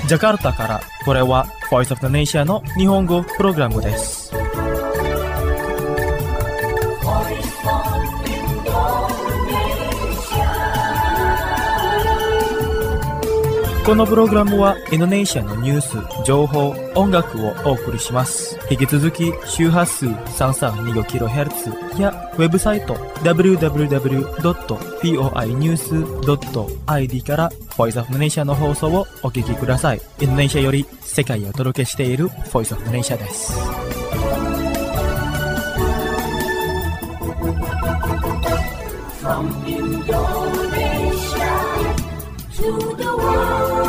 ジャカルタから、これは Voice of the Nation の日本語プログラムです。このプログラムはインドネシアのニュース、情報、音楽をお送りします。引き続き周波数 3325kHz やウェブサイト www.poinews.id から Voice of the Nation の放送をお聞きください。インドネシアより世界へお届けしている Voice of the Nation です。From Indonesia to the world.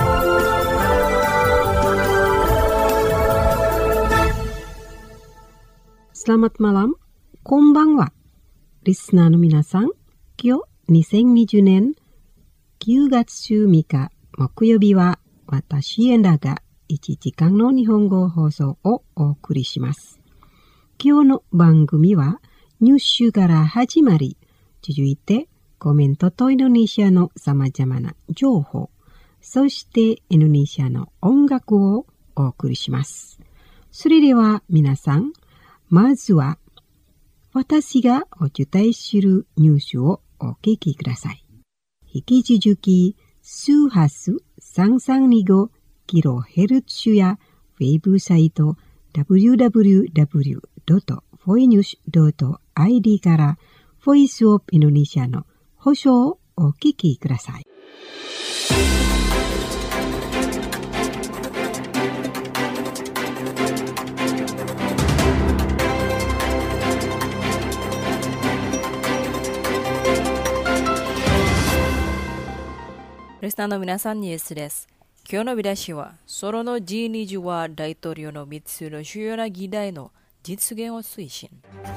Selamat malam, こんばんは。リスナーの皆さん、今日2020年9月3日木曜日は私エンダが1時間の日本語放送をお送りします。今日の番組はニュースから始まり、続いてコメントとインドネシアの様々な情報、そしてインドネシアの音楽をお送りします。それでは皆さん、まずは私がお伝えするニュースをお聞きください。引き続き周波数 3325kHz やウェブサイト www.voinews.id からボイスオブインドネシアの放送をお聞きください。 リスナーの皆さん、ニュースです。今日の見出しは、ソロの G20 は大統領の3つの主要な議題の実現を推進。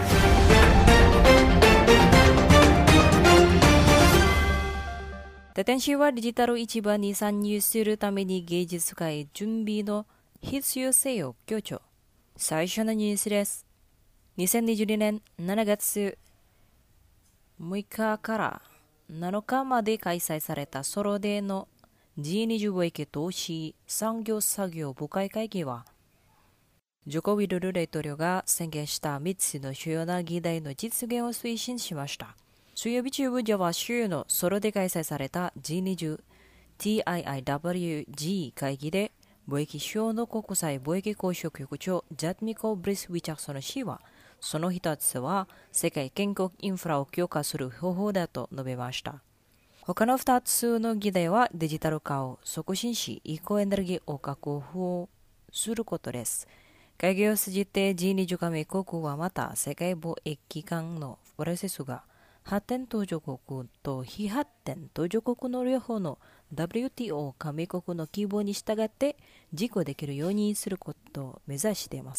テテン氏はデジタル市場に参入するために芸術界準備の必要性を強調。最初のニュースです。2022年7月6日から7日まで開催されたソロでの G20 貿易投資産業作業部会会議は、ジョコ・ウィドル大統領が宣言した3つの主要な議題の実現を推進しました。水曜日中部ジャワ州のソロで開催された G20 TIIWG 会議で、貿易省の国際貿易交渉局長ジャッミコ・ブリス・ウィチャクソン氏は、その一つは世界建国インフラを強化する方法だと述べました。他の2つの議題はデジタル化を促進し、エコエネルギーを確保することです。会議を通じて G20 加盟国はまた世界貿易機関のプロセスが発展途上国と非発展途上国の両方の WTO 加盟国の希望に従って実行できるようにすることを目指しています。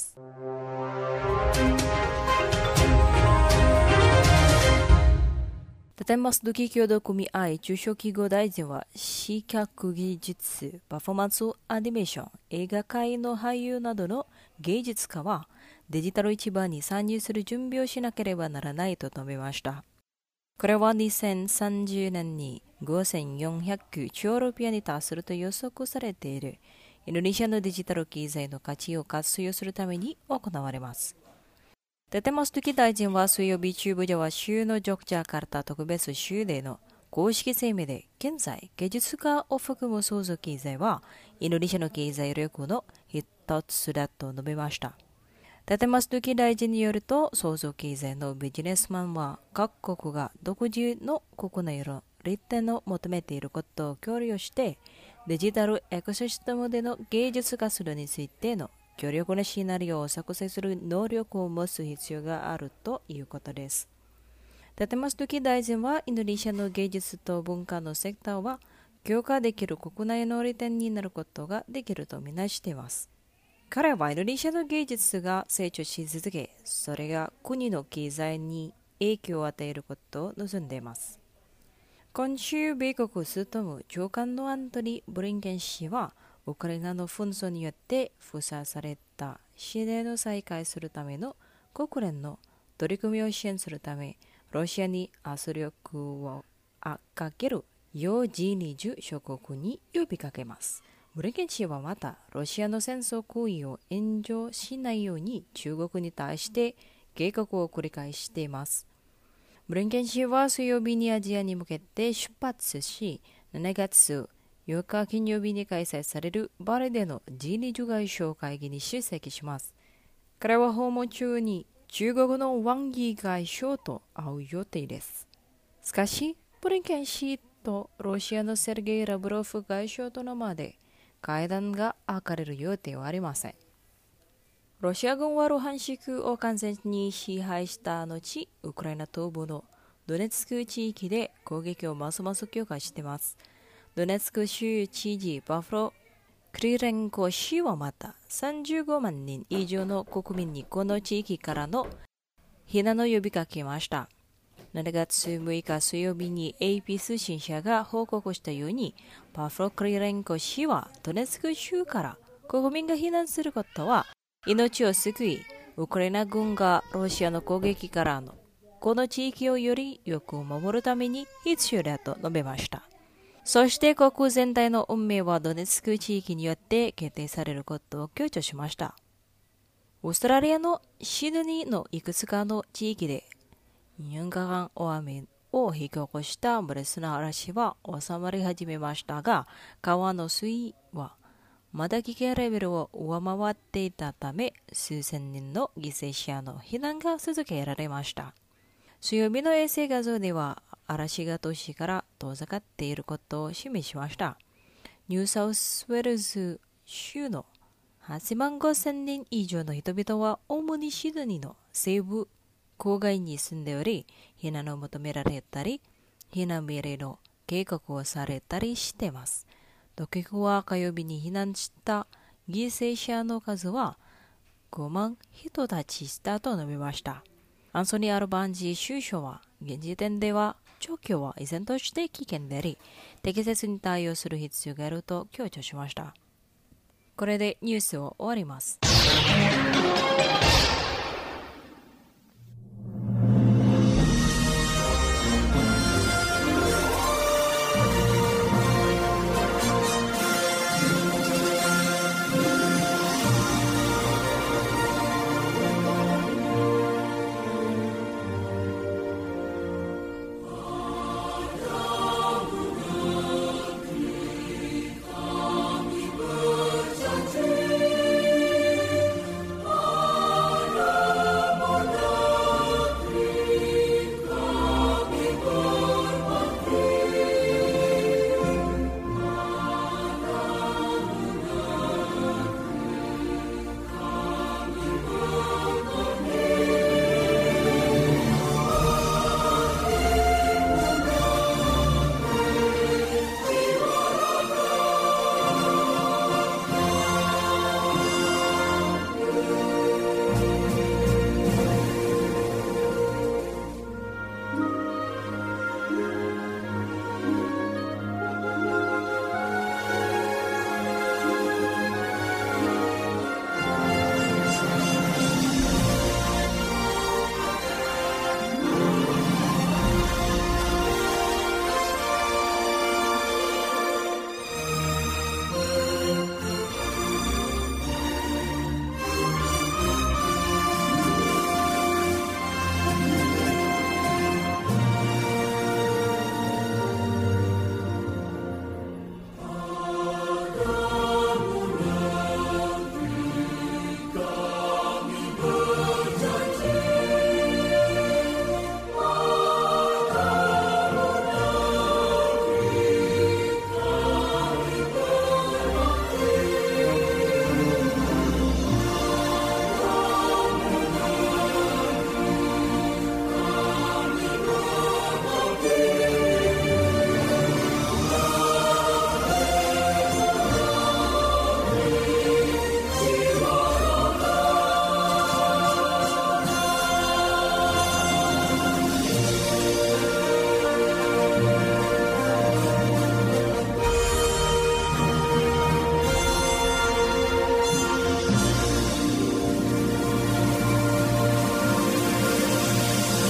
立松土協同組合中小企業大臣は、視覚技術、パフォーマンスアニメーション、映画界の俳優などの芸術家はデジタル市場に参入する準備をしなければならないと述べました。これは2030年に5400兆ルピアに達すると予測されているインドネシアのデジタル経済の価値を活用するために行われます。テテマストキ大臣は水曜日中部では州のジョクジャカルタ特別州での公式声明で、現在芸術家を含む創造経済はインドネシアの経済力の一つだと述べました。テテマストキ大臣によると、創造経済のビジネスマンは各国が独自の国内の利点を求めていることを共有して、デジタルエコシステムでの芸術活動についての強力なシナリオを作成する能力を持つ必要があるということです。テテマストキ大臣は、インドネシアの芸術と文化のセクターは強化できる国内の利点になることができるとみなしています。彼はインドネシアの芸術が成長し続け、それが国の経済に影響を与えることを望んでいます。今週、米国スートム長官のアントニー・ブリンケン氏は、ウクライナの紛争によって封鎖された支援を再開するための国連の取り組みを支援するため、ロシアに圧力をかけるよう G20 諸国に呼びかけます。 ブリンケン氏はまた、ロシアの戦争行為を援助しないように中国に対して警告を繰り返しています。ブリンケン氏は水曜日にアジアに向けて出発し、7月8日金曜日に開催されるバリでの G20 外相会議に出席します。彼は訪問中に中国のワンギ外相と会う予定です。しかし、ブリンケン氏とロシアのセルゲイ・ラブロフ外相との間で会談が開かれる予定はありません。ロシア軍はルハンシクを完全に支配した後、ウクライナ東部のドネツク地域で攻撃をますます強化しています。ドネツク州知事バフロ・クリレンコ氏はまた35万人以上の国民にこの地域からの避難を呼びかけました。7月6日水曜日に AP 通信社が報告したように、バフロ・クリレンコ氏はドネツク州から国民が避難することは命を救い、ウクライナ軍がロシアの攻撃からのこの地域をよりよく守るために必要だと述べました。そして国全体の運命はドネツク地域によって決定されることを強調しました。オーストラリアのシドニーのいくつかの地域で2年間大雨を引き起こした猛烈な嵐は収まり始めましたが、川の水位はまだ危険レベルを上回っていたため、数千人の犠牲者の避難が続けられました。水曜日の衛星画像では嵐が都市から遠ざかっていることを示しました。ニューサウスウェルズ州の8万5千人以上の人々は主にシドニーの西部郊外に住んでおり、避難を求められたり、避難命令の警告をされたりしています。当局は火曜日に避難した犠牲者の数は5万人たちしたと述べました。アンソニー・アルバンジー首相は、現時点では状況は依然として危険であり、適切に対応する必要があると強調しました。これでニュースを終わります。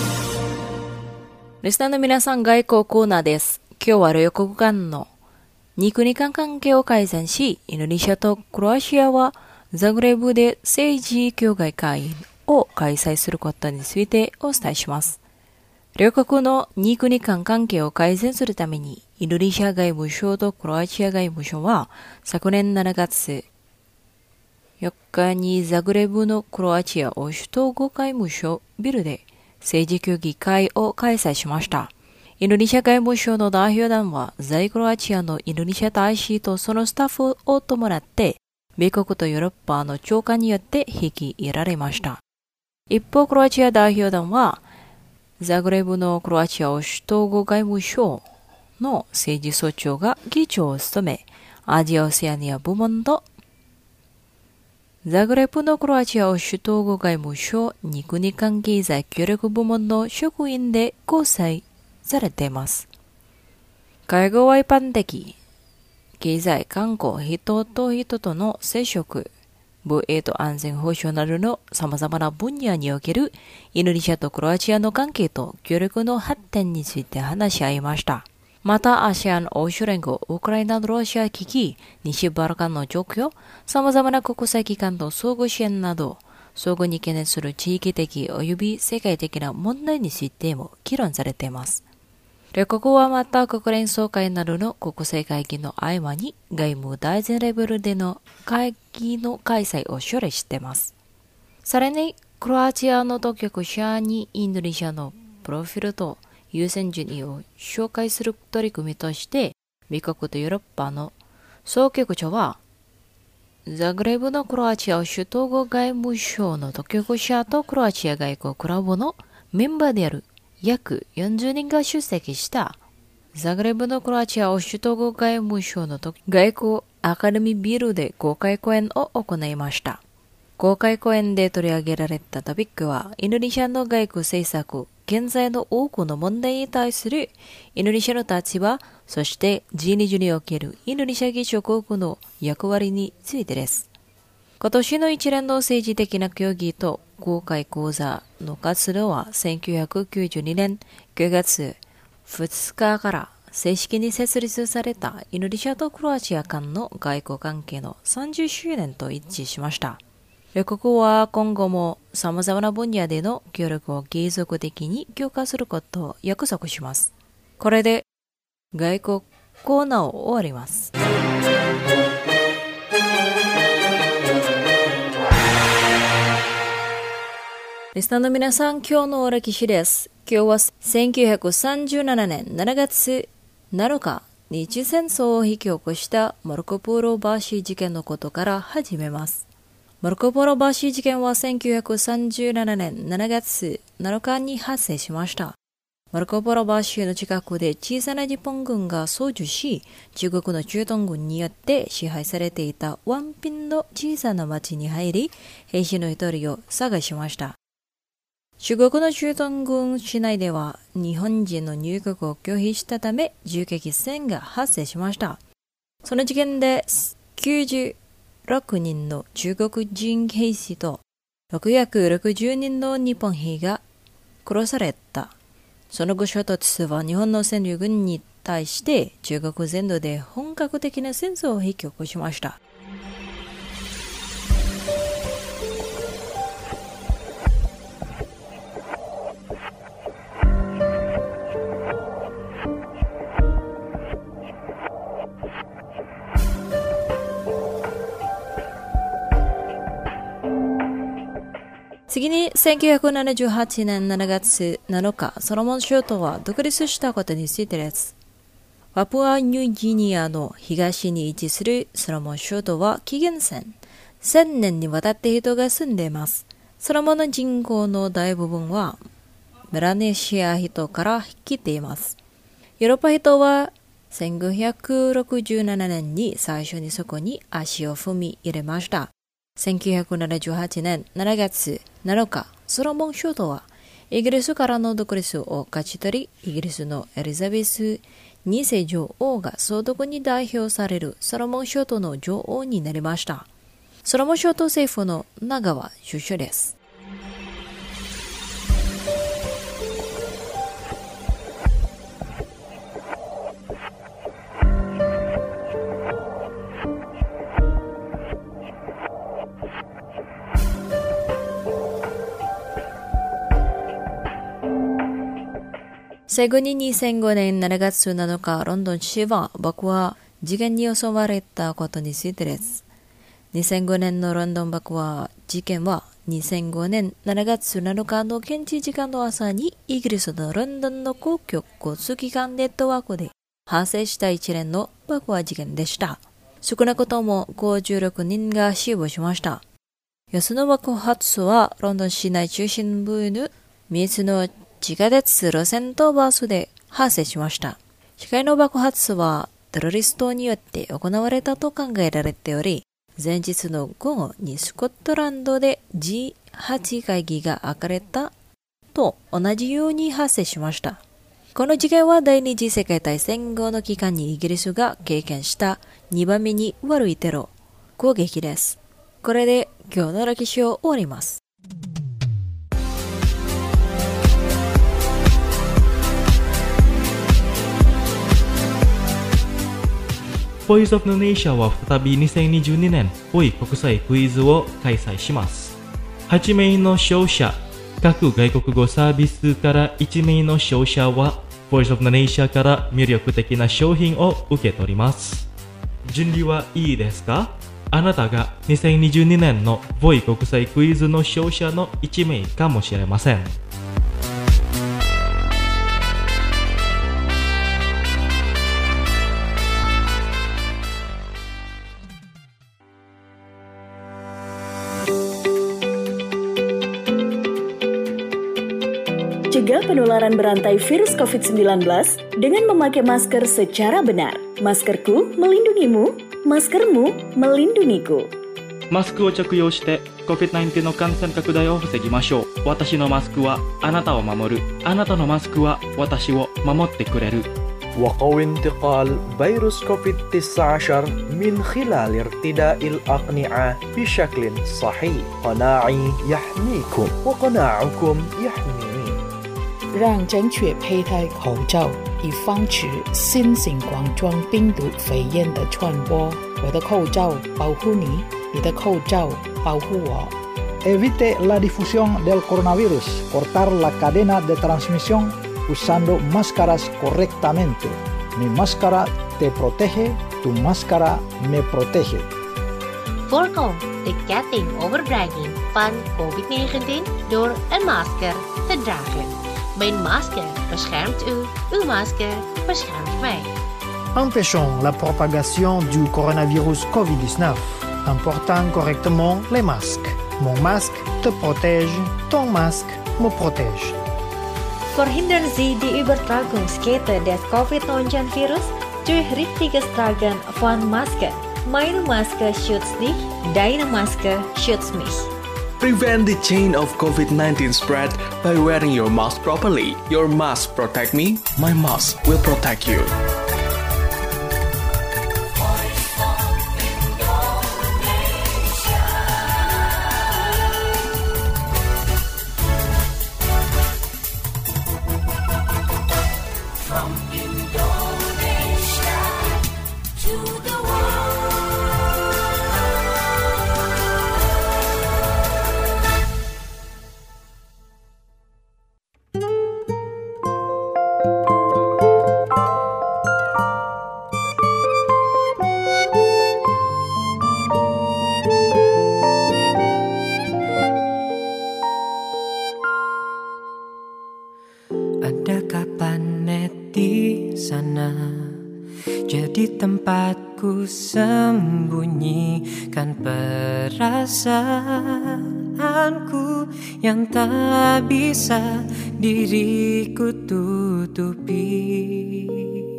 リスナーの皆さん、外交コーナーです。今日は両国間の 2国間関係を改善し、インドネシアとクロアチアはザグレブで政治協会会議を開催することについてお伝えします。両国の2国間関係を改善するために、インドネシア外務省とクロアチア外務省は昨年7月4日にザグレブのクロアチアを首都外務省ビルで政治協議会を開催しました。インドネシア外務省の代表団は在クロアチアのインドネシア大使とそのスタッフを伴って、米国とヨーロッパの長官によって引き入れられました。一方、クロアチア代表団は、ザグレブのクロアチアを首都外務省の政治総長が議長を務め、アジアオセアニア部門と、ザグレブのクロアチアを首都外務省2国間経済協力部門の職員で構成されています。会合は一般的、経済、観光、人と人との接触、防衛と安全保障などの様々な分野におけるインドネシアとクロアチアの関係と協力の発展について話し合いました。また、ASEAN欧州連合、ウクライナとロシア危機、西バルカンの状況、様々な国際機関と相互支援など、相互に懸念する地域的及び世界的な問題についても議論されています。両国はまた国連総会などの国際会議の合間に外務大臣レベルでの会議の開催を奨励しています。さらに、クロアチアの当局者にインドネシアのプロフィールと優先順位を紹介する取り組みとして、米国とヨーロッパの総局長は、ザグレブのクロアチアを首都外務省の当局者とクロアチア外交クラブのメンバーである約40人が出席したザグレブのクロアチアを首都外務省の外交アカデミービルで公開講演を行いました。公開講演で取り上げられたトピックは、インドネシアの外交政策、現在の多くの問題に対するインドネシアの立場、そして G20 におけるインドネシア議長国の役割についてです。今年の一連の政治的な協議と公開講座の活動は1992年9月2日から正式に設立されたインドネシアとクロアチア間の外交関係の30周年と一致しました。両国は今後も様々な分野での協力を継続的に強化することを約束します。これで外交コーナーを終わります。リスナーの皆さん、今日の歴史です。今日は1937年7月7日、日戦争を引き起こしたマルコ・ポーロ橋事件のことから始めます。マルコ・ポーロ橋事件は1937年7月7日に発生しました。マルコ・ポーロ橋の近くで小さな日本軍が操縦し、中国の駐屯軍によって支配されていたワンピンの小さな町に入り、兵士の一人を探しました。中国の駐屯軍市内では日本人の入国を拒否したため銃撃戦が発生しました。その事件で96人の中国人兵士と660人の日本兵が殺された。その後衝突は日本の占領軍に対して中国全土で本格的な戦争を引き起こしました。次に1978年7月7日、ソロモン諸島は独立したことについてです。パプアニューギニアの東に位置するソロモン諸島は紀元前1000年にわたって人が住んでいます。ソロモンの人口の大部分はメラネシア人から来ています。ヨーロッパ人は1567年に最初にそこに足を踏み入れました。1978年7月7日、ソロモン諸島はイギリスからの独立を勝ち取り、イギリスのエリザベス2世女王が総督に代表されるソロモン諸島の女王になりました。ソロモン諸島政府の長は首相です。 最後に2005年7月7日、ロンドン市は爆破事件に襲われたことについてです。2005年のロンドン爆破事件は2005年7月7日の現地時間の朝にイギリスのロンドンの公共交通機関ネットワークで発生した一連の爆破事件でした。少なくとも56人が死亡しました。その爆発はロンドン市内中心部の3つの地下鉄路線とバスで発生しました。次回の爆発はテロリストによって行われたと考えられており、前日の午後にスコットランドで G8 会議が開かれたと同じように発生しました。この事件は第二次世界大戦後の期間にイギリスが経験した2番目に悪いテロ攻撃です。これで今日の歴史を終わります。 ボイスオブノネーシャは再び2022年ボイ国際クイズを開催します。8名の勝者、各外国語サービスから1名の勝者はボイスオブノネーシャから魅力的な商品を受け取ります。準備はいいですか？あなたが2022年のボイ国際クイズの勝者の1名かもしれません。 Cegah penularan berantai virus COVID-19 dengan memakai masker secara benar. Maskerku melindungimu, maskermu melindungiku. マスクを着用して COVID-19 の感染拡大を防ぎましょう。私のマスクはあなたを守る。あなたのマスクは私を守ってくれる。 وقوي انتقال فيروس كوفيد-19 من خلال ارتداء الأقنعة بشكل صحيح. قناعي يحميكم وقناعكم يحميني. 让正确佩戴口罩，以防止新型冠状病毒肺炎的传播。我的口罩保护你，你的口罩保护我。 Evite la difusión del coronavirus. Cortar la cadena de transmisión usando máscaras correctamente. Mi máscara te protege, tu máscara me protege. Voorkom de ketting overbrenging van COVID-19 door een masker te dragen. Mijn masker beschermt u, uw masker beschermt mij. Empêchons la propagation du coronavirus COVID-19 en portant correctement les masques. Mon masque te protège, ton masque me protège. Verhindern Sie die Übertragungskette des COVID-19-Virus durch richtiges Tragen von Masken. Meine Maske schützt dich, deine Maske schützt mich. Prevent the chain of COVID-19 spread by wearing your mask properly. Your mask protect me, my mask will protect you. Jadi tempatku sembunyikan perasaanku yang tak bisa diriku tutupi.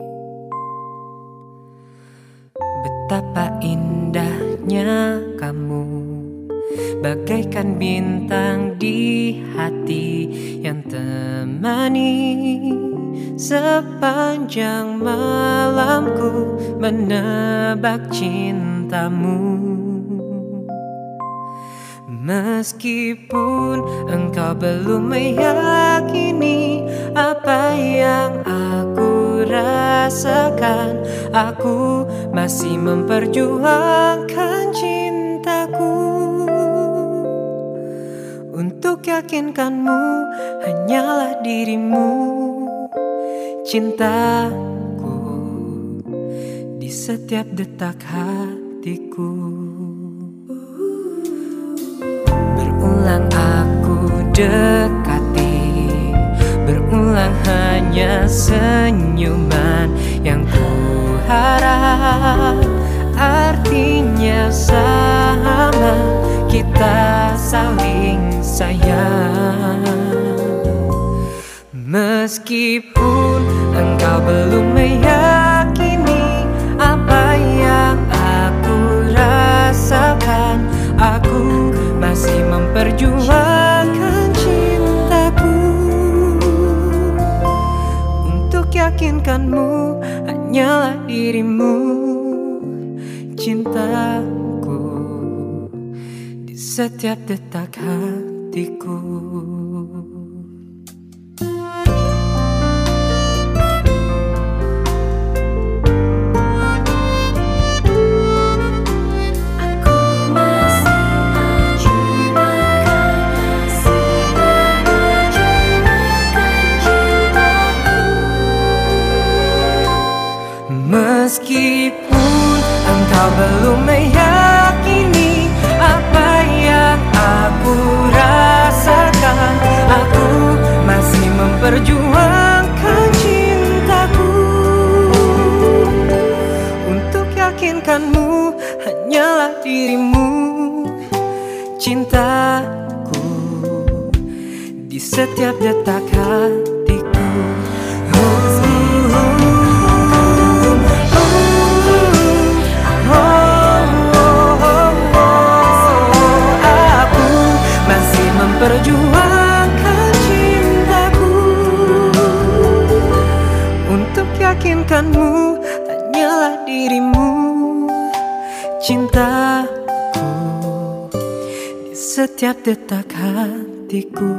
Betapa indahnya kamu, bagaikan bintang di hati yang temani sepanjang malamku menebak cintamu. Meskipun engkau belum meyakini apa yang aku rasakan, aku masih memperjuangkan cintaku. Untuk yakinkanmu hanyalah dirimu cintaku di setiap detak hatiku. Berulang aku dekati, berulang hanya senyuman yang ku harap artinya sama, kita saling sayang. Meskipun engkau belum meyakini apa yang aku rasakan, aku masih memperjuangkan cintaku. Untuk yakinkanmu hanyalah dirimu, cintaku di setiap detak hatiku. Meskipun engkau belum meyakini apa yang aku rasakan, aku masih memperjuangkan cintaku. Untuk yakinkanmu hanyalah dirimu, cintaku di setiap detak hatiku. Perjuangkan cintaku. Untuk yakinkanmu hanyalah dirimu, cintaku di setiap detak hatiku.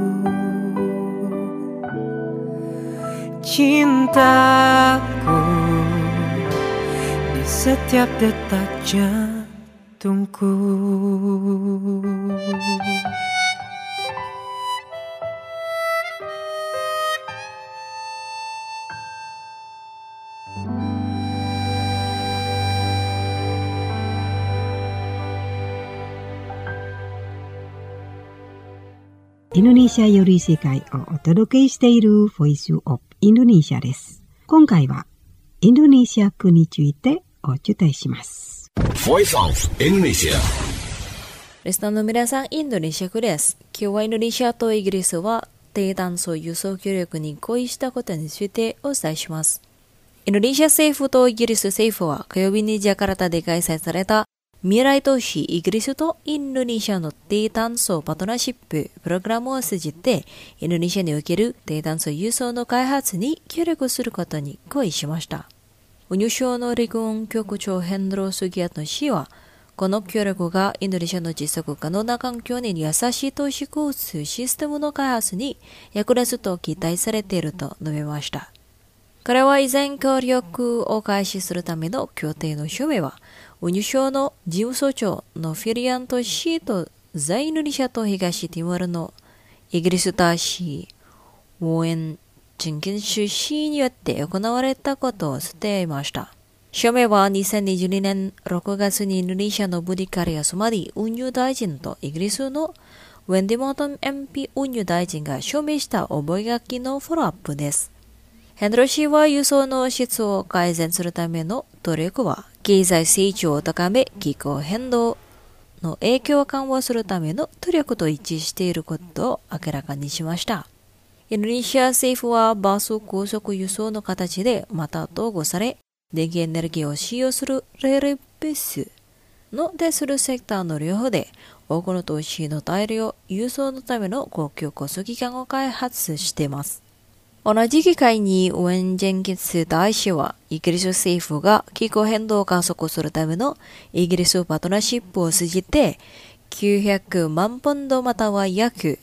Cintaku di setiap detak jantungku. インドネシアより世界をお届けしているボイスオブインドネシアです。今回はインドネシア句についてお伝えします。 Voice of Indonesia。 リスナーの皆さん、インドネシア句です。今日はインドネシアとイギリスは低炭素輸送協力に合意したことについてお伝えします。インドネシア政府とイギリス政府は火曜日にジャカルタで開催された未来都市イギリスとインドネシアの低炭素パートナーシッププログラムを通じてインドネシアにおける低炭素輸送の開発に協力することに合意しました。運輸省の陸運局長ヘンドロ・スギアト氏は、この協力がインドネシアの持続可能な環境に優しい都市交通システムの開発に役立つと期待されていると述べました。彼は以前協力を開始するための協定の署名は、運輸省の事務総長のフィリアント氏と在インドネシアと東ティモールのイギリス大使ウォーエン・ジンキンス氏によって行われたことを伝えました。署名は2022年6月にインドネシアのブディカリアソマディ運輸大臣とイギリスのウェンディモートン MP 運輸大臣が署名した覚書のフォローアップです。ヘンドロ氏は輸送の質を改善するための努力は経済成長を高め気候変動の影響を緩和するための努力と一致していることを明らかにしました。インドネシア政府はバス高速輸送の形でまた統合され、電気エネルギーを使用するレールベースのデスルセクターの両方で多くの投資の大量輸送のための公共交通機関を開発しています。同じ機会にウェン・ジェンキンス大使はイギリス政府が気候変動を加速するためのイギリスパートナーシップを通じて900万ポンドまたは約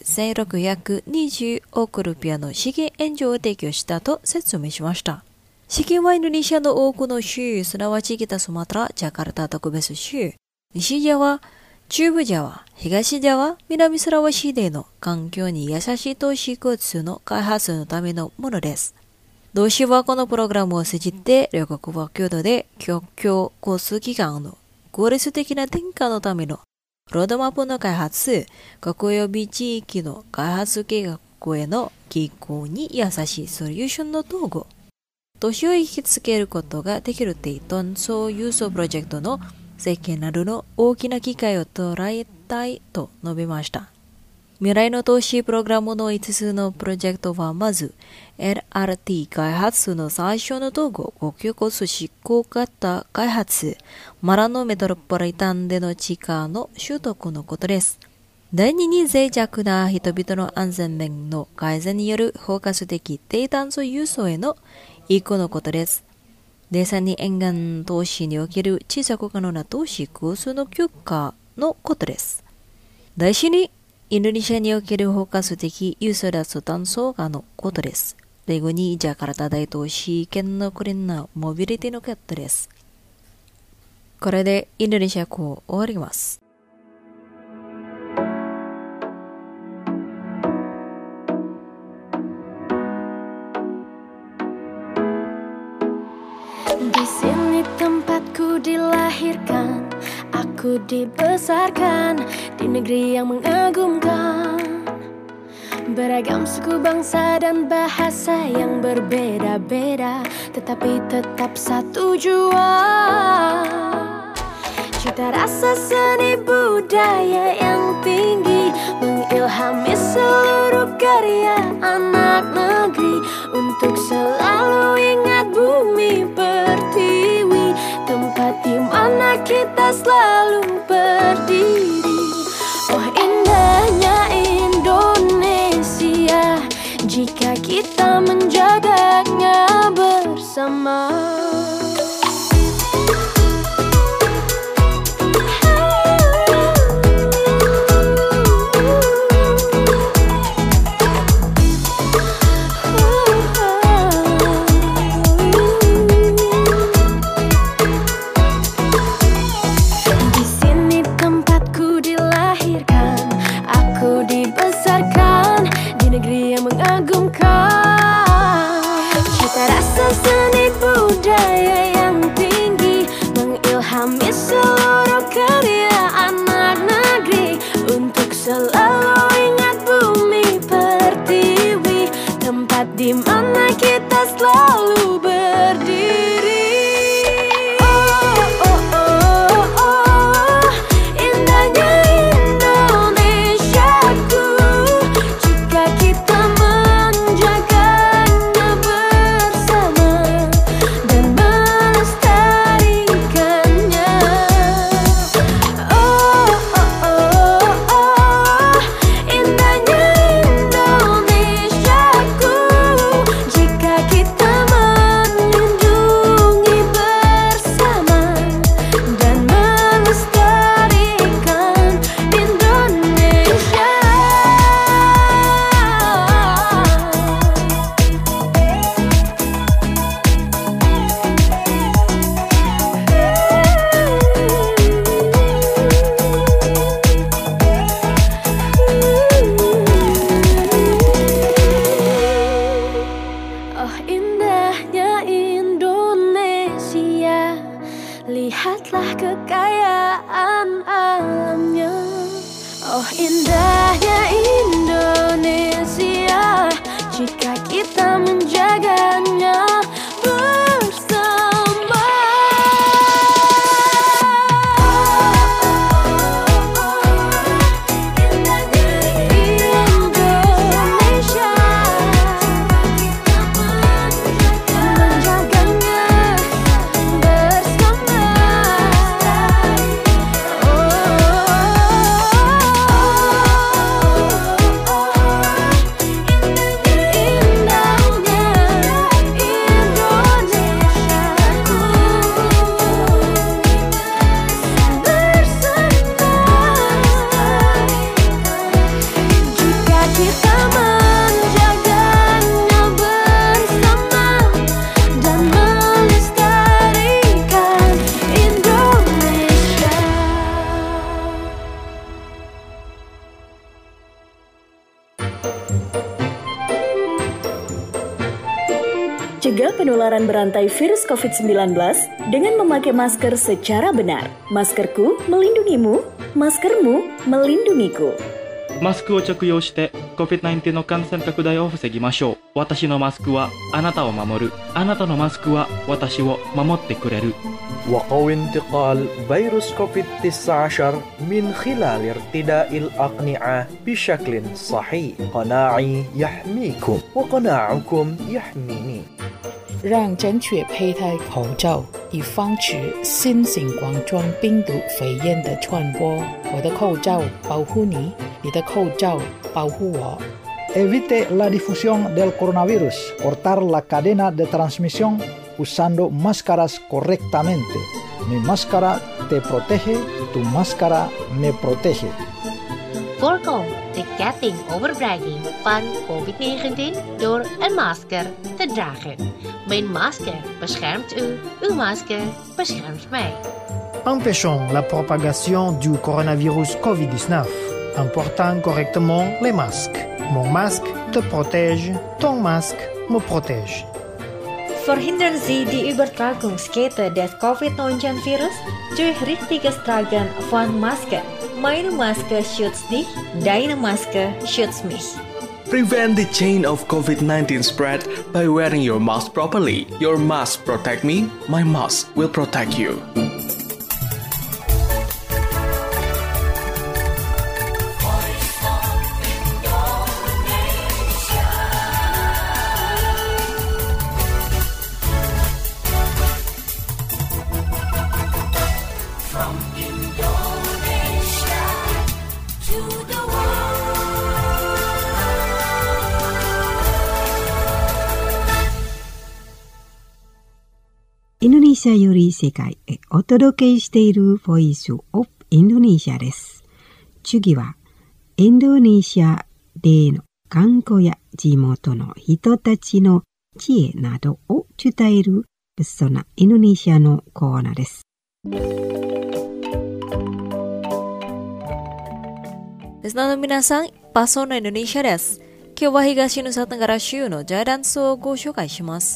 1620億ルピアの資金援助を提供したと説明しました。資金はインドネシアの多くの州、すなわち北スマトラ、ジャカルタ特別州、西ジャワ、中部ジャワ、東ジャワ、南スラワシでの環境に優しい都市交通の開発のためのものです。 同志はこのプログラムを通じて両国は共同で国境交通機関の効率的な転換のためのロードマップの開発、各及び地域の開発計画への機構に優しいソリューションの統合、都市を引きつけることができるデータ総輸送プロジェクトの設計などの大きな機会を捉えたいと述べました。未来の都市プログラムの5つのプロジェクトはまず LRT 開発の最初の統合、公共交通執行型開発、マラノメトロポリタンでの地下の取得のことです。第2に脆弱な人々の安全面の改善による包括的低炭素輸送への移行のことです。第3に沿岸都市における小さく可能な都市構想の強化のことです。第4にインドネシアにおける包括的輸送脱炭素化のことです。第5にジャカルタ大都市圏のクリーンなモビリティのことです。これでインドネシア語を終わります。 Di sini tempatku dilahirkan, aku dibesarkan di negeri yang mengagumkan. Beragam suku bangsa dan bahasa yang berbeda-beda, tetapi tetap satu jua. Cita rasa seni budaya yang tinggi mengilhami seluruh karya anak negeri untuk selalu ingat bumi pertiwi, tempat di mana kita selalu berdiri. Oh indahnya Indonesia jika kita menjaganya bersama. Seni budaya yang tinggi mengilhami seluruh karya anak negeri untuk selalu ingat bumi pertiwi, tempat di mana kita selalu berdiri. Oh, oh, oh, oh, indahnya Indonesiaku jika kita menjaganya bersama dan melestarikannya. Oh, oh, oh, oh, indahnya Indonesiaku jika kita melindungi bersama dan melestarikan Indonesia. Oh indahnya Indonesia, lihatlah kekayaan alamnya. Oh indahnya Indonesia jika kita menjaganya bersama. Indonesia menjaganya bersama. Indahnya Cegah penularan berantai virus COVID-19 dengan memakai masker secara benar. Maskerku melindungimu, maskermu melindungiku. マスクを着用して COVID-19 の感染拡大を防ぎましょう。私のマスクはあなたを守る。あなたのマスクは私を守ってくれる。 وقو انتقال فيروس كوفيد-19 من خلال ارتداء الأقنعة بشكل صحيح. قناعي يحميكم وقناعكم يحميني. 让正确佩戴口罩，以防止新型冠状病毒肺炎的传播。我的口罩保护你，你的口罩保护我。 Evite la difusión del coronavirus. Cortar la cadena de transmisión usando máscaras correctamente. Mi máscara te protege, tu máscara me protege. Voorkom de ketting overbrenging van COVID-19 door een masker te dragen. Mijn masker beschermt u, uw masker beschermt mij. Empêchons la propagation du coronavirus COVID-19 en portant correctement les masques. Mon masque te protège, ton masque me protège. Verhindern Sie die Übertragungskette des Covid-19-Virus durch richtiges Tragen von Masken. Meine Maske schützt dich, deine Maske schützt mich. Prevent the chain of COVID-19 spread by wearing your mask properly. Your mask protect me, my mask will protect you. インドネシアより世界へお届けしているボイスオブインドネシアです。次はインドネシアでの観光や地元の人たちの知恵などを伝えるそんなインドネシアのコーナーです。 リスナーの皆さん、パソのインドネシアです。今日は東ヌサタンガラ州のジャイダンスをご紹介します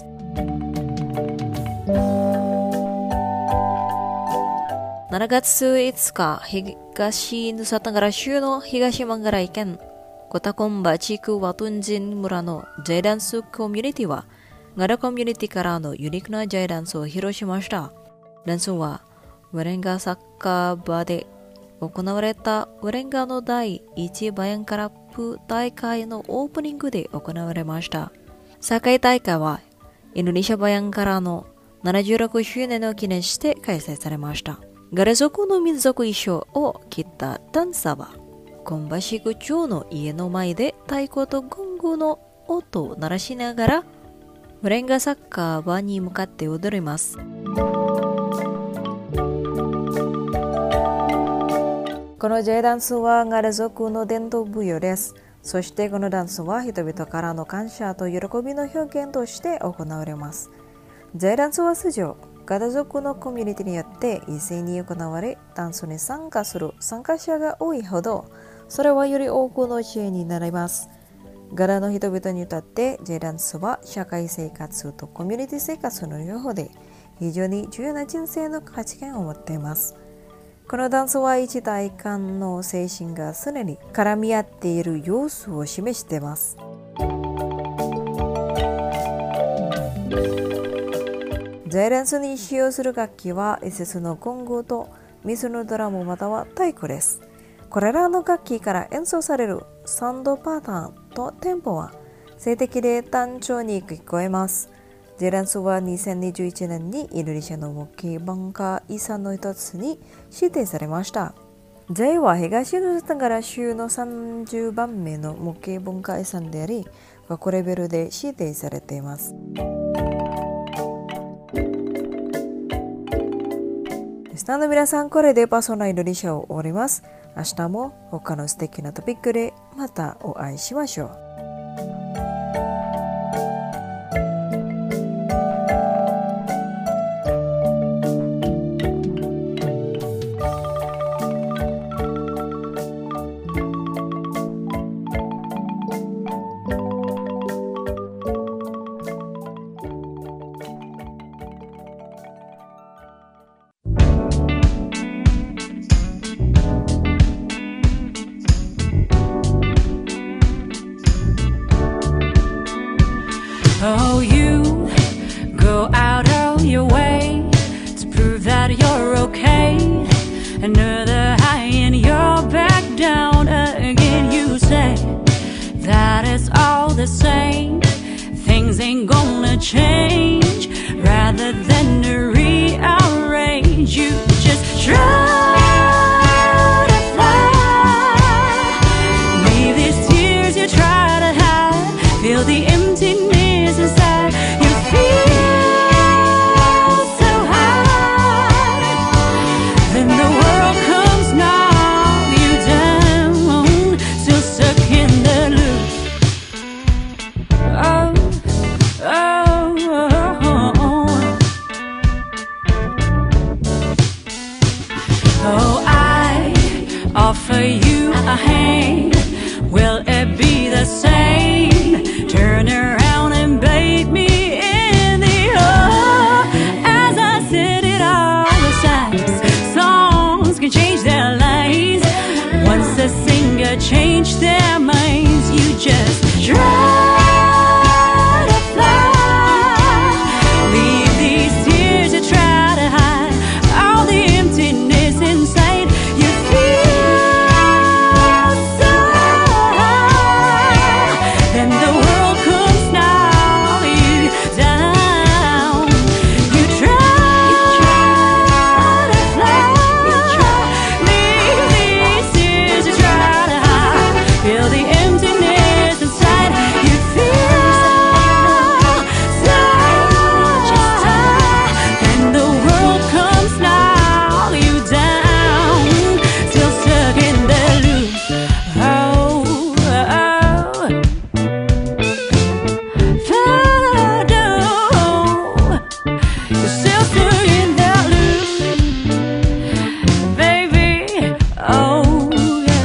。7月5日、東ヌサタンガラ州の東マンガライ県コタコンバ地区ワトンジン村のジャイダンスコミュニティは、ガラコミュニティからのユニークなジャイダンスを披露しました。ダンスは、ウレンガサッカー場で行われたウレンガの第1バヤンカラップ大会のオープニングで行われました。世界大会は、インドネシアバヤンカラの76周年を記念して開催されました。ガラ族の民族衣装を着たダンサーは、コンバシ区長の家の前で太鼓とゴングの音を鳴らしながら、ウレンガサッカー場に向かって踊ります。このジャイダンスはガラ族の伝統舞踊です。そしてこのダンスは人々からの感謝と喜びの表現として行われます。ジャイダンスは通常、ガラ族のコミュニティによって一斉に行われ、ダンスに参加する参加者が多いほど、それはより多くの知恵になります。ガラの人々にとってジャイダンスは社会生活とコミュニティ生活の両方で非常に重要な人生の価値観を持っています。このダンスは一体感の精神が常に絡み合っている様子を示しています。ジャイダンスに使用する楽器は5つのゴングと3つのドラムまたは太鼓です。これらの楽器から演奏されるサウンドパターンとテンポは静的で単調に聞こえます。ジャイダンスは2021年にインドネシアの無形文化遺産の一つに指定されました。ジャイは東ヌサタンガラ州の30番目の無形文化遺産であり、各レベルで指定されています。リスナーの皆さん、これでパーソナインドネシアを終わります。明日も他の素敵なトピックでまたお会いしましょう。 Oh, you go out of your way to prove that you're okay. Another high and you're back down again. You say that it's all the same, things ain't gonna change. Rather than to rearrange, you just try to fly. Leave these tears you try to hide, feel the emptiness inside. You feel so high, then the world comes knock you down, still stuck in the loop. Oh, oh, I offer you a hand. Will it be the same? Turn around and bait me in the eye. As I said it all the times, songs can change their lives. Once a singer changed their minds, you just try to fly. Leave these tears you try to hide, all the emptiness inside. You feel so high, then the world comes knock you down. You try to fly. Leave these tears you try to hide, feel the emptiness inside. You feel so high, then the world comes knock you down, still stuck in the loop. Oh, you're still stuck in that loop, baby. Oh, yeah.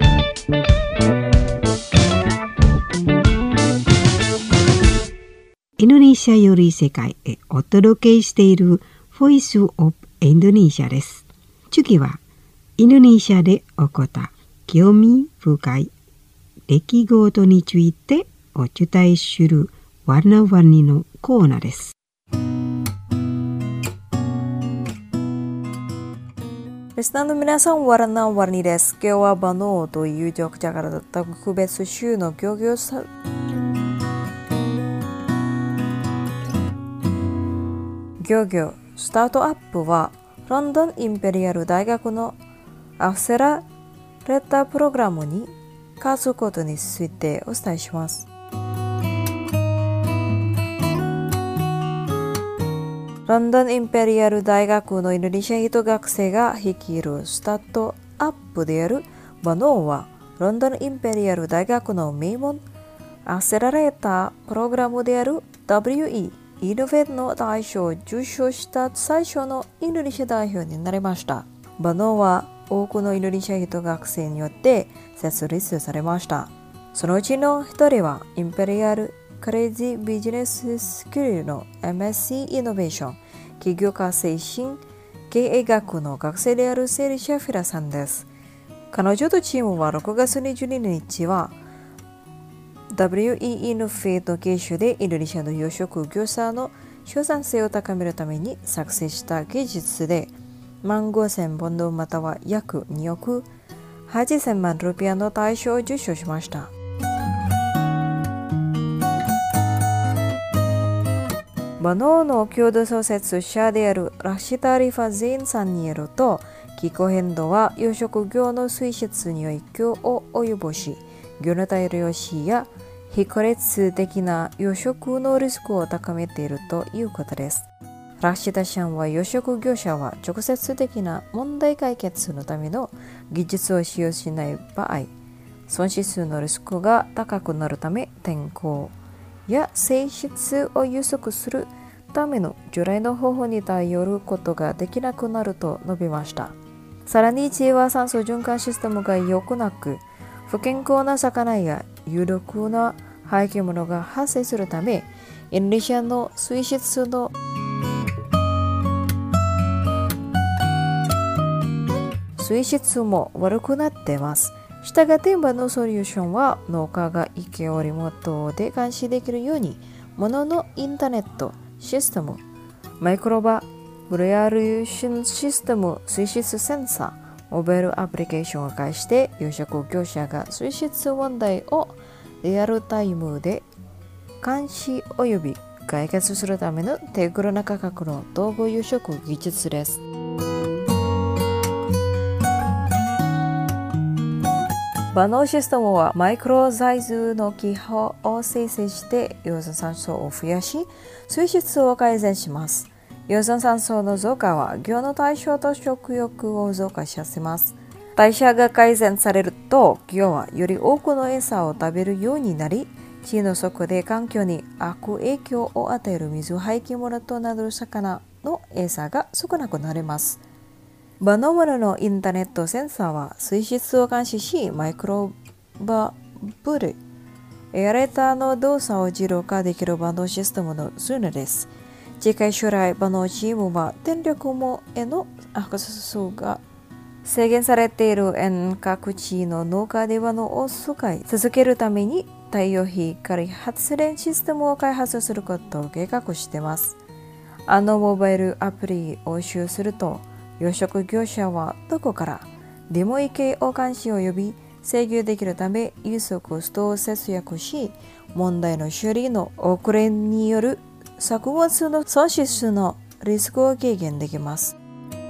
インドネシアより世界へお届けしているボイスオブインドネシアです。次はインドネシアで起こった興味深い出来事についてお伝えするワナワニのコーナーです。 リスナーの皆さん、ワナワニです。今日はバノーというジョークジャカルタ特別州の漁業スタートアップはロンドンインペリアル大学のアクセラレータープログラムに関することについてお伝えします。ロンドンインペリアル大学のインドネシア人学生が率いるスタートアップであるバノーはロンドンインペリアル大学の名門アクセラレータープログラムである WEイノベートの大賞を受賞した最初のインドネシア代表になりました。バノーは多くのインドネシア人学生によって設立されました。そのうちの一人はインペリアルクレイジービジネススクールの MSc イノベーション企業家精神経営学の学生であるセリシャ・フィラさんです。彼女とチームは6月22日はWE イノベート研修でインドネシアの養殖業者の生産性を高めるために作成した技術で15,000ポンドまたは約2億8,000万ルピアの大賞を受賞しました。バノーの共同創設者であるラシタ・リファゼインさんによると、気候変動は養殖業の水質に影響を及ぼし、魚の大量死や非効率的な養殖のリスクを高めているということです。ラシタさんは養殖業者は直接的な問題解決のための技術を使用しない場合、損失のリスクが高くなるため、天候や性質を予測するための従来の方法に頼ることができなくなると述べました。さらに1位は酸素循環システムが良くなく、不健康な魚や有毒な廃棄物が発生するため、インドネシアの水質も悪くなっています。したがってバノーソリューションは農家が池よりもとで監視できるようにもののインターネットシステム、マイクロバブレアルーションシステム、水質センサー、モバイルアプリケーションを介して養殖業者が水質問題をリアルタイムで監視及び解決するための手頃な価格の道具養殖技術です。万能システムはマイクロサイズの気泡を生成して溶酸酸素を増やし、水質を改善します。溶酸酸素の増加は魚の代謝と食欲を増加させます。代謝が改善されると魚はより多くの餌を食べるようになり、地の底で環境に悪影響を与える水廃棄物となる魚の餌が少なくなります。万能物のインターネットセンサーは水質を監視し、マイクロバブル、エアレーターの動作を自動化できる万能システムのツールです。近い将来、万能チームは電力網へのアクセスが制限されている遠隔地の農家で万能を使い続けるために太陽光発電システムを開発することを計画しています。モバイルアプリを使用すると、養殖業者はどこからでも池を監視及び制御できるため、輸送コストを節約し、問題の処理の遅れによる作物の損失のリスクを軽減できます。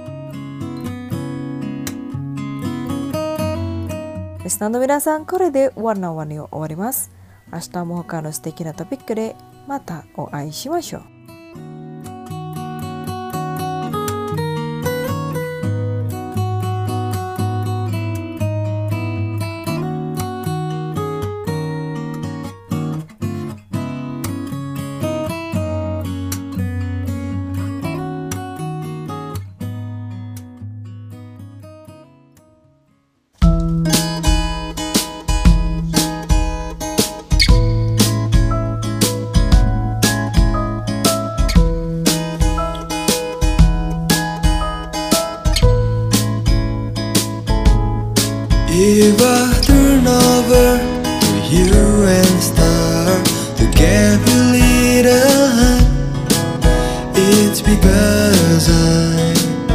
リスナーの皆さん、これでワンナワニを終わります。明日も他の素敵なトピックでまたお会いしましょう。 If I turn over to you and start to give you little hand, it's because I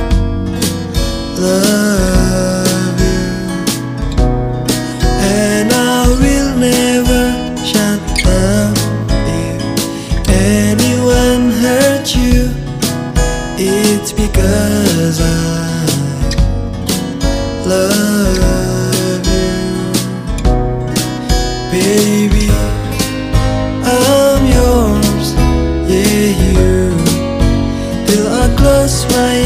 love you, and I will never shut up if anyone hurt you. It's because I love you. Baby, I'm yours, yeah, you. Till I close my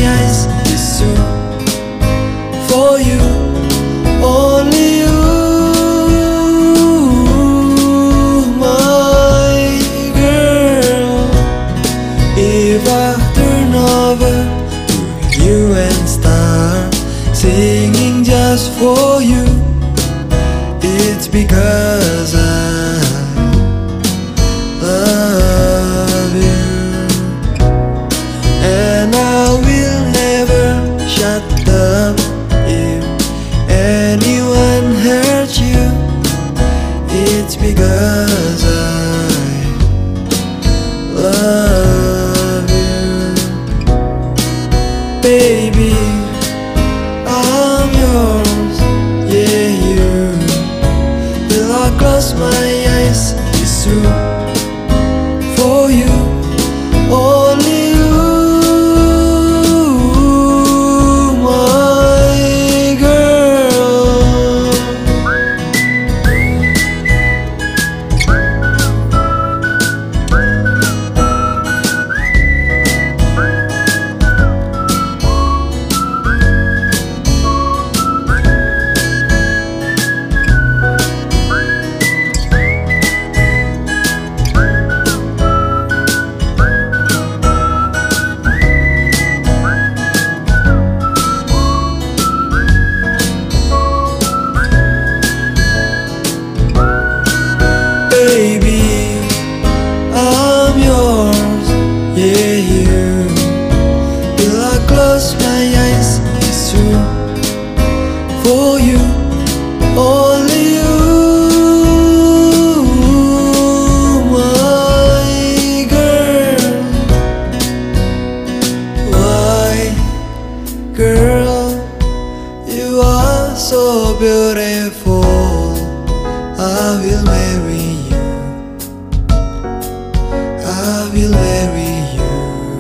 I will marry you.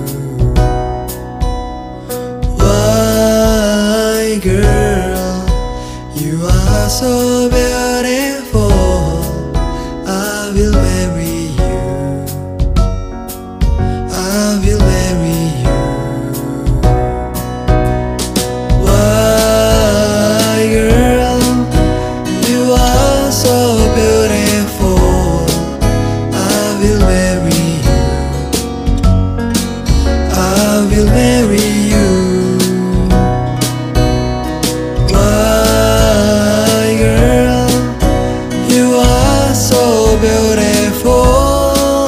Why, girl, you are so beautiful. I will marry you. I will marry you. Why, girl, you are so beautiful. I will marry you. I will marry you. Why, girl, you are so beautiful.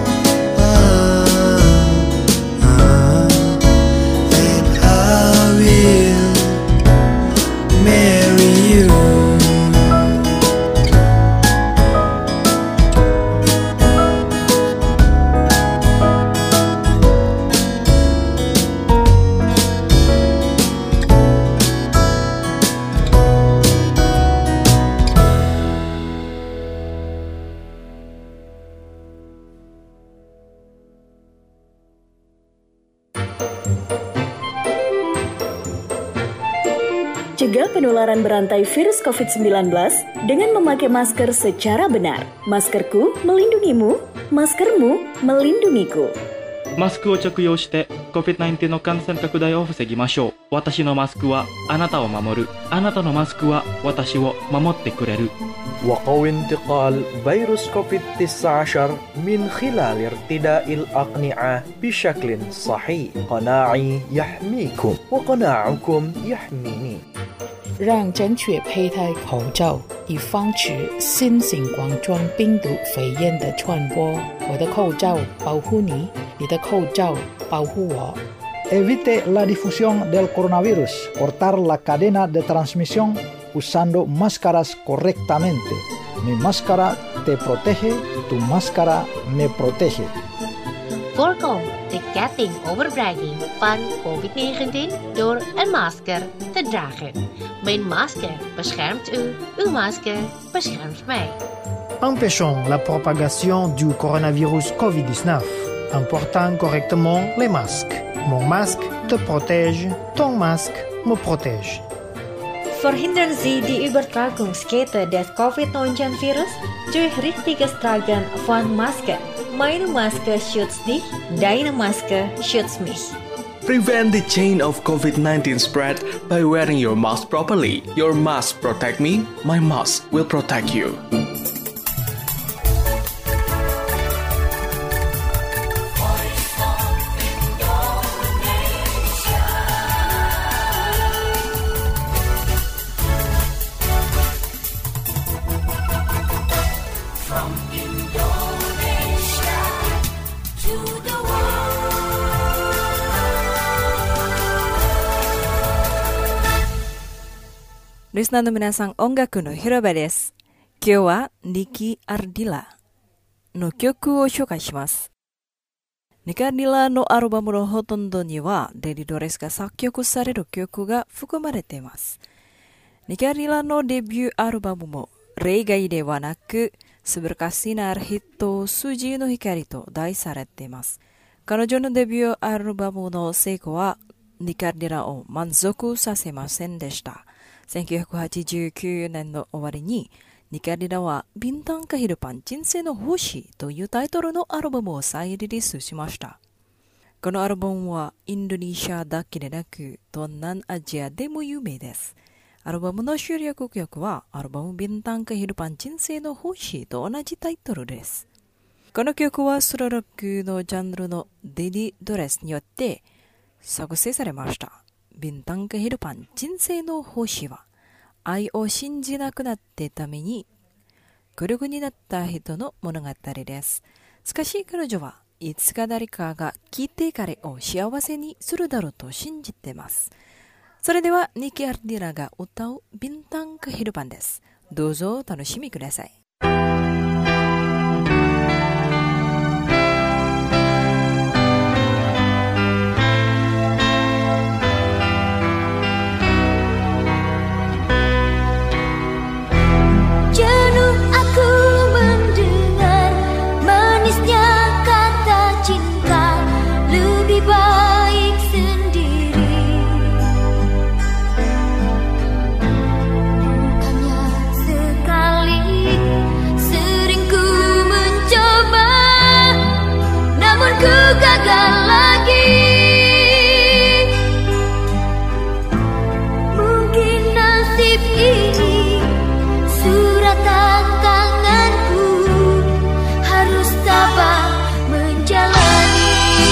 And I will marry you. Cegah penularan berantai virus COVID-19 dengan memakai masker secara benar. Maskerku melindungimu, maskermu melindungiku. マスクを着用して COVID-19 の感染拡大を防ぎましょう。私のマスクはあなたを守る。あなたのマスクは私を守ってくれる。 وقوي انتقال فيروس كوفيد-19 من خلال ارتداء الأقنعة بشكل صحيح. قناعي يحميكم وقناعكم يحميني. 让正确佩戴口罩，以防止新型冠状病毒肺炎的传播。我的口罩保护你，你的口罩保护我。 Evite la difusión del coronavirus. Cortar la cadena de transmisión usando máscaras correctamente. Mi máscara te protege, tu máscara me protege. Voorkom de ketting overdraging van COVID-19 door een masker te dragen. Mijn masker beschermt u, uw masker beschermt mij. Empêchons la propagation du coronavirus COVID-19 en portant correctement les masques. Mon masque te protège, ton masque me protège. Verhindern Sie die Übertragungskette des Covid-19-Virus durch richtiges Tragen von Masken. Meine Maske schützt dich, deine Maske schützt mich. Prevent the chain of COVID-19 spread by wearing your mask properly. Your mask protect me, my mask will protect you. Listenerの皆さん、音楽の広場です。今日はニキ・アルディラの曲を紹介します。ニキ・アルディラのアルバムのほとんどにはデリドレスが作曲される曲が含まれています。ニキ・アルディラのデビューアルバムも例外ではなく、素晴らしなヒット筋の光と題されています。彼女のデビューアルバムの成功はニキ・アルディラを満足させませんでした。1989年の終わりに、ニキ・アルディラはビンタンカヒルパン人生の星というタイトルのアルバムを再リリースしました。このアルバムはインドネシアだけでなく、東南アジアでも有名です。アルバムの主力曲は、アルバムビンタンカヒルパン人生の星と同じタイトルです。この曲はスローロックのジャンルのデリドレスによって作成されました。ビンタンカヒルパン人生の星は愛を信じなくなってために孤独になった人の物語です。しかし彼女はいつか誰かが聞いて彼を幸せにするだろうと信じています。それではニキ・アルディラが歌うビンタンカヒルパンです。どうぞお楽しみください。 Jenuh aku mendengar manisnya kata gagal lagi. Mungkin nasib ini suratan tanganku, harus tabah menjalani.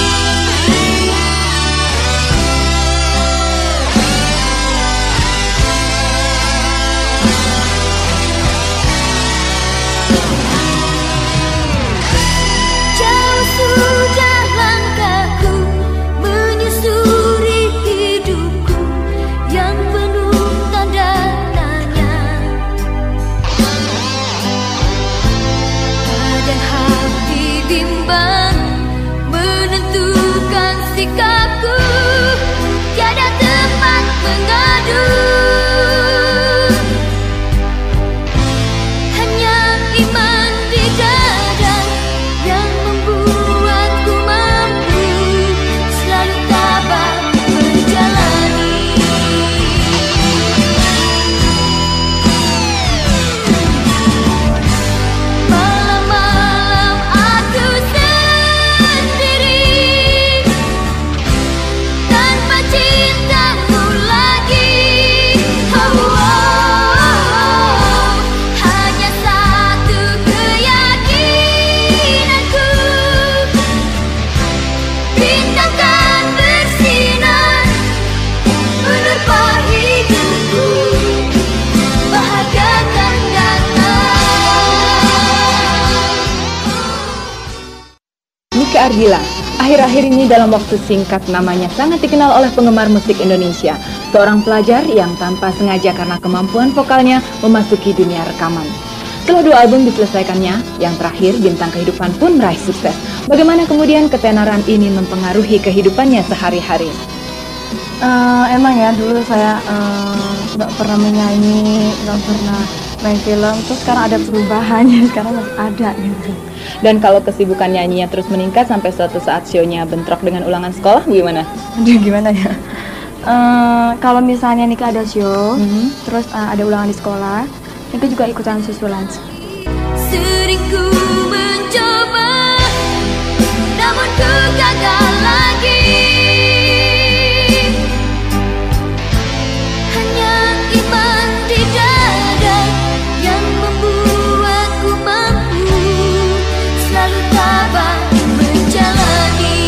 Jauh sudah langkahku menyusuri hidupku yang penuh tanda tanya. Kadang hati bimbang menentukan sikapku, tiada tempat mengadu. Hanya iman di dada yang membuatku mampu selalu tabah menjalani. Malam-malam aku sendiri tanpa cintamu lagi. Hanya satu keyakinanku, bintang kan bersinar menerpa hidupku, bahagia kan Nika Ardila, akhir-akhir ini dalam waktu singkat namanya sangat dikenal oleh penggemar musik Indonesia. Seorang pelajar yang tanpa sengaja karena kemampuan vokalnya memasuki dunia rekaman. Setelah 2 album diselesaikannya, yang terakhir Bintang Kehidupan pun meraih sukses. Bagaimana kemudian ketenaran ini mempengaruhi kehidupannya sehari-hari? Emang ya dulu saya nggak pernah menyanyi, nggak pernah main film, terus sekarang ada perubahannya, sekarang masih ada gitu. Dan kalau kesibukan nyanyinya terus meningkat sampai suatu saat show-nya bentrok dengan ulangan sekolah, gimana? Aduh gimana ya? Kalau misalnya Nika ada show, terus ada ulangan di sekolah, Nika juga ikutan susulan. Sering ku mencoba, namun ku gagal lagi. Hanya iman di dada yang membuatku mampu selalu tabah menjalani.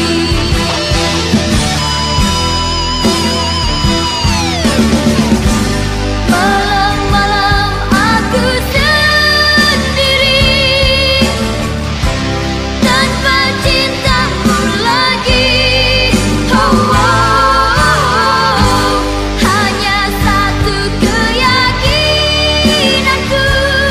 Malam-malam aku sendiri tanpa cintamu lagi. Hanya satu keyakinanku,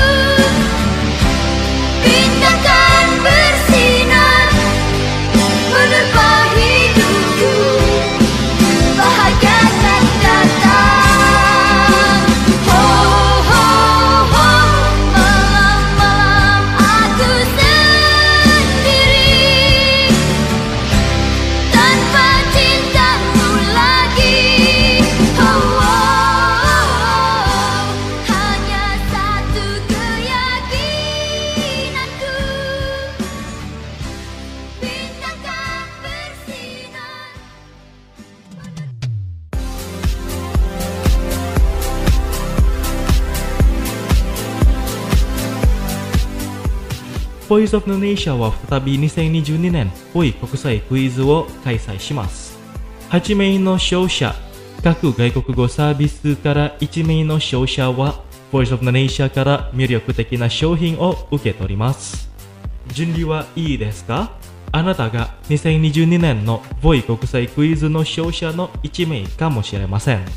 bintang kan bersinar menerpa hidupku, bahagia kan datang. Malam-malam aku sendiri tanpa cintamu lagi. Hanya satu keyakinanku, bintang kan bersinar. Voice of Indonesia は再び2022年ポイ国際クイズを開催します。8名の勝者、各外国語サービスから1名の勝者は Voice of Indonesia から魅力的な商品を受け取ります。準備はいいですか？あなたが2022年のボイ国際クイズの勝者の1名かもしれません。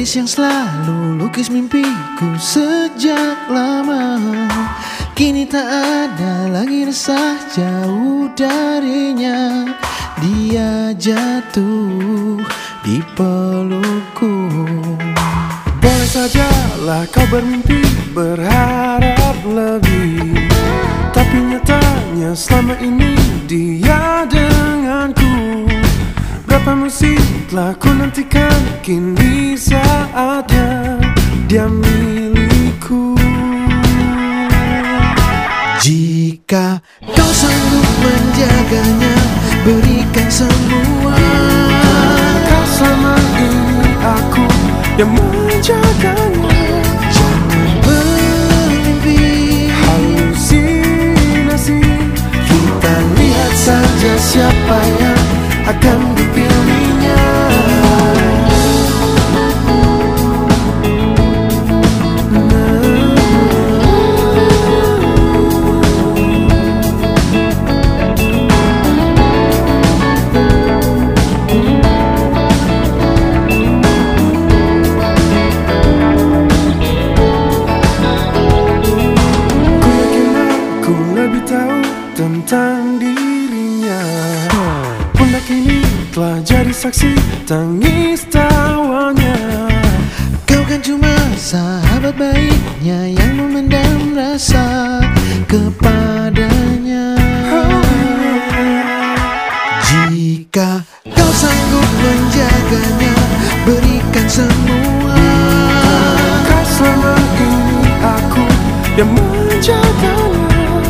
Gadis yang selalu lukis mimpiku sejak lama, kini tak ada lagi resah jauh darinya. Dia jatuh di pelukku. Boleh sajalah kau bermimpi, berharap lebih, tapi nyatanya selama ini dia denganku. Berapa musim telah ku nantikan, kini saatnya dia milikku. Jika kau sanggup menjaganya, berikan semua. Kau selama ini aku yang menjaganya. Jangan bermimpi halusinasi. Kita lihat saja siapa yang akan dipilihnya. Tentang dirinya, pundak ini telah jadi saksi tangis tawanya. Kau kan cuma sahabat baiknya yang memendam rasa kepadanya. Jika kau sanggup menjaganya, berikan semua. Kau selama ini aku yang menjaganya.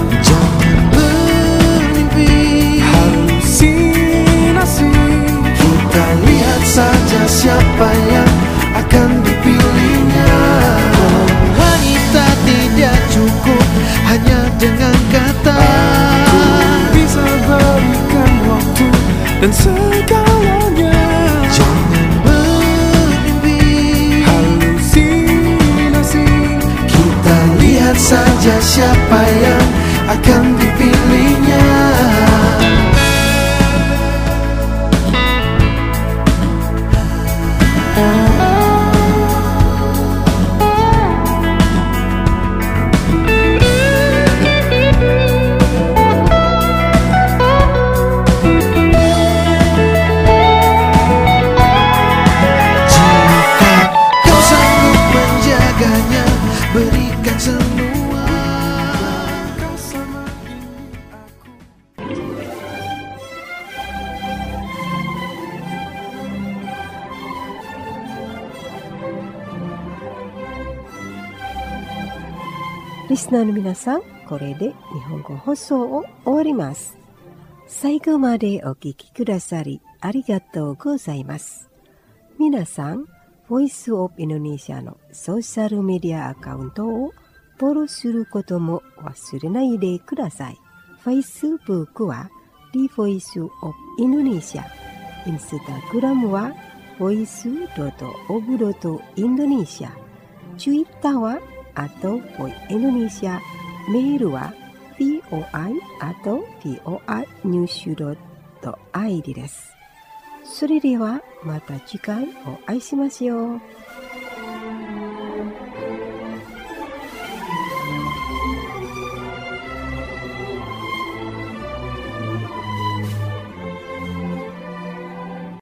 Kita lihat saja siapa yang akan dipilihnya. Wanita tidak cukup hanya dengan kata. Aku bisa berikan waktu dan segalanya. Jangan bermimpi halusinasi. Kita lihat saja siapa yang akan dipilihnya. Berikan semua. Listenerの皆さん、これで日本語放送を終わります。最後までお聞きくださりありがとうございます。皆さん、ボイスオブインドネシアのソーシャルメディアアカウントをフォローすることも忘れないでください。Facebook は The Voice of Indonesia、Instagram は voice.of.indonesia、Twitter は@voindonesia、メールは voi@voinews.id です。それではまた次回お会いしましょう。